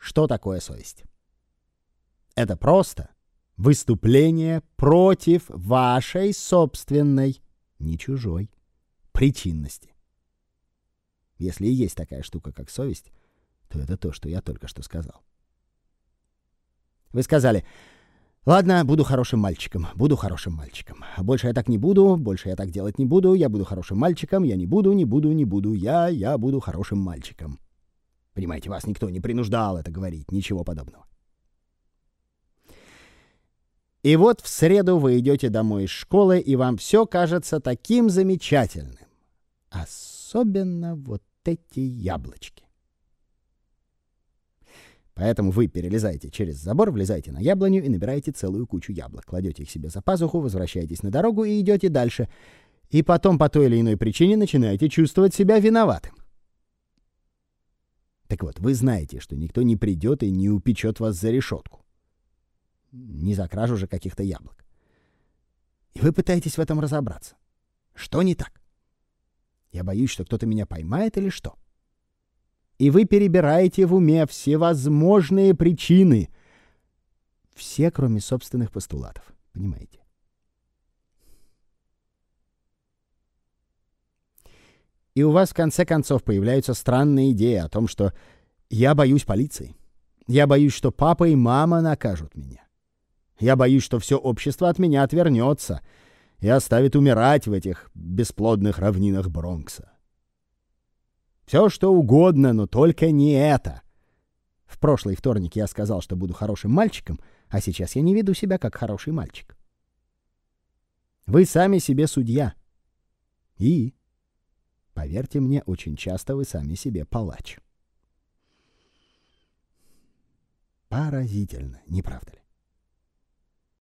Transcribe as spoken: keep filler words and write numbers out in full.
что такое совесть. Это просто выступление против вашей собственной, не чужой, причинности. Если и есть такая штука, как совесть, то это то, что я только что сказал. Вы сказали: ладно, буду хорошим мальчиком, буду хорошим мальчиком. Больше я так не буду, больше я так делать не буду, я буду хорошим мальчиком, я не буду, не буду, не буду, я, я буду хорошим мальчиком. Понимаете, вас никто не принуждал это говорить, ничего подобного. И вот в среду вы идете домой из школы, и вам все кажется таким замечательным. Особенно вот эти яблочки. Поэтому вы перелезаете через забор, влезаете на яблоню и набираете целую кучу яблок. Кладете их себе за пазуху, возвращаетесь на дорогу и идете дальше. И потом по той или иной причине начинаете чувствовать себя виноватым. Так вот, вы знаете, что никто не придет и не упечет вас за решетку. Не за кражу же каких-то яблок. И вы пытаетесь в этом разобраться. Что не так? Я боюсь, что кто-то меня поймает или что? И вы перебираете в уме всевозможные причины. Все, кроме собственных постулатов. Понимаете? И у вас в конце концов появляются странные идеи о том, что я боюсь полиции. Я боюсь, что папа и мама накажут меня. Я боюсь, что все общество от меня отвернется и оставит умирать в этих бесплодных равнинах Бронкса. Все, что угодно, но только не это. В прошлый вторник я сказал, что буду хорошим мальчиком, а сейчас я не веду себя как хороший мальчик. Вы сами себе судья. И, поверьте мне, очень часто вы сами себе палач. Поразительно, не правда ли?